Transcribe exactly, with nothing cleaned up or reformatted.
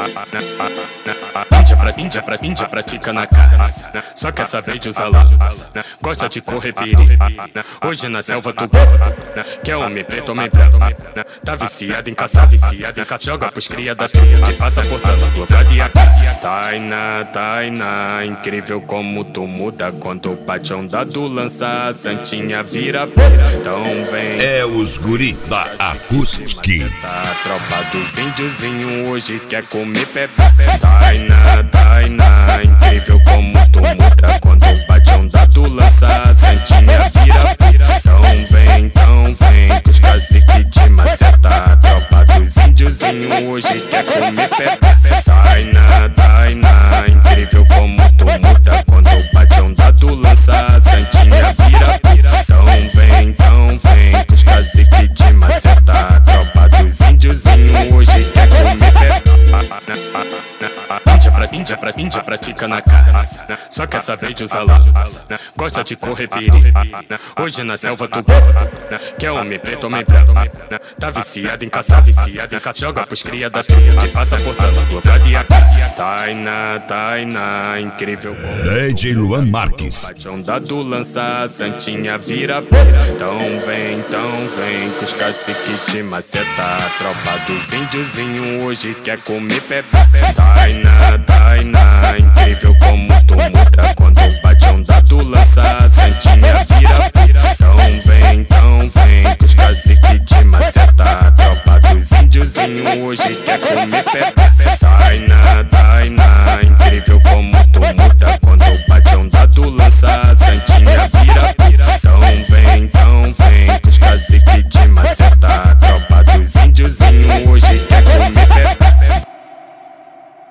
Índia pra Índia pra Índia pratica na caça, só quer saber de usar lança. Gosta de correr perigo, hoje na selva tu volta. Quer homem preto, homem branco. Tá viciado em caçar, viciado em caçar. Joga pros cria da truta que passa por tela, bloqueado e aqui. Tainá, Tainá, incrível como tu muda quando bate onda do lança, a santinha vira pira. Então vem. É os guri da Acústica. A tropa dos índiozinho hoje quer comer pepe. Tainá, Tainá, incrível como tu muda quando bate onda do lança, a santinha vira pira. Então vem, então vem, que os cacique te maceta. A tropa dos índiozinho hoje quer comer pepe. Tainá, Tainá, incrível como tu muda quando bate onda do lança, a santinha vira pira. Então vem, então vem, que os cacique te maceta. A tropa dos índiozinho hoje quer comer pepe. Índia pra Índia pra Índia pratica na caça, só quer saber de usar lança. Gosta de correr perigo, hoje na selva tu volta. Quer homem preto, homem branco. Tá viciado em caçar, viciado em caçar. Joga pros cria da truta que passa por tela, bloqueado e aqui. Tainá, Tainá, incrível como D J Luan Marques. bate onda do lança, a santinha vira pira. Então vem, então vem, que os cacique te maceta. A tropa dos índiozinho hoje quer comer pepe. Tainá, Tainá, incrível como tu muda quando bate onda do lança, a santinha vira pira. Então vem, então vem, que os cacique te maceta. A tropa dos índiozinho hoje quer comer pepe. Tainá, Tainá, incrível como tu muda quando bate onda do lança, a santinha